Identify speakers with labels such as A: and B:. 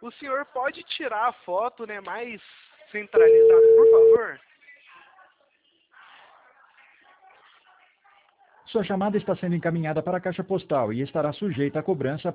A: O senhor pode tirar a foto, né, mais centralizada, por favor?
B: Sua chamada está sendo encaminhada para a caixa postal e estará sujeita a cobrança